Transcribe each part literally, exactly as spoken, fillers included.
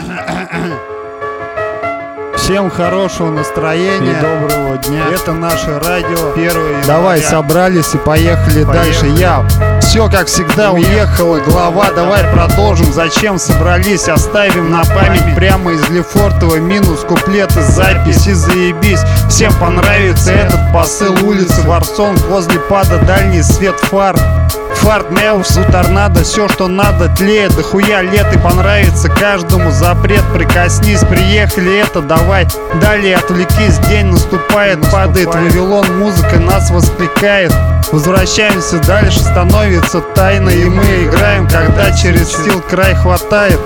Всем хорошего настроения и доброго дня. Это наше радио первое января. Давай собрались и поехали, поехали. дальше. Я все как всегда уехала глава. Давай продолжим. Зачем собрались? Оставим на память прямо из Лефортово. Минус куплеты, записи, заебись. Всем понравится этот посыл. Улицы Варсон, возле пада дальний свет фар. Фарт, Меусу, торнадо, все, что надо, тлеет дохуя лет и понравится каждому. Запрет, прикоснись, приехали, это давай. Далее отвлекись, день наступает, наступает. Падает Вавилон, музыка нас воскликает. Возвращаемся дальше, становится тайной. И мы играем, когда через сил край хватает.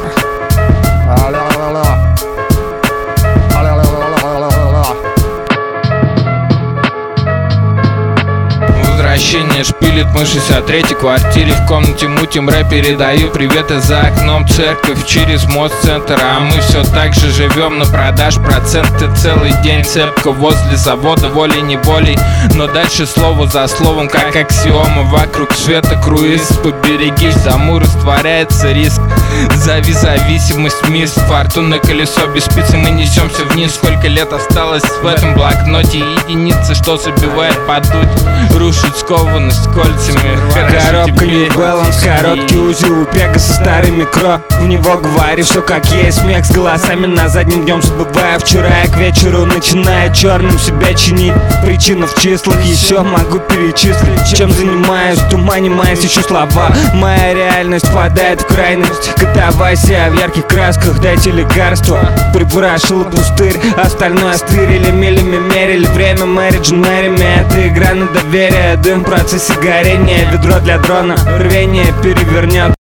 Возвращение шпилит, мы в шестьдесят третьей квартире. В комнате мутим, рэп передаю приветы за окном. Церковь через мост центр, а мы все так же живем на продаж. Проценты целый день, цепка возле завода, волей-неволей. Но дальше слово за словом, как аксиома. Вокруг света круиз, поберегись, за Амур растворяется риск. Зови зависимость, мисс, фортунное колесо без спицы. Мы несемся вниз, сколько лет осталось в этом блокноте. Единицы, что забивает подуть, рушит скованность кольцами. Коробка New Balance, короткий узел у пега со старыми кро. В него говори все как есть, смех с голосами на заднем днем забывая вчера. Я к вечеру начинаю черным себя чинить. Причина в числах, еще могу перечислить. Чем занимаюсь, в тумане маясь, ищу слова. Моя реальность впадает в крайность. Катавай себя в ярких красках, дайте лекарства. Припрашивал пустырь, остальное стырили. Милями мерили время Мэри Джин Мэри. Это игра на доверие, дым в процессе горения. Ведро для дрона, рвение перевернет.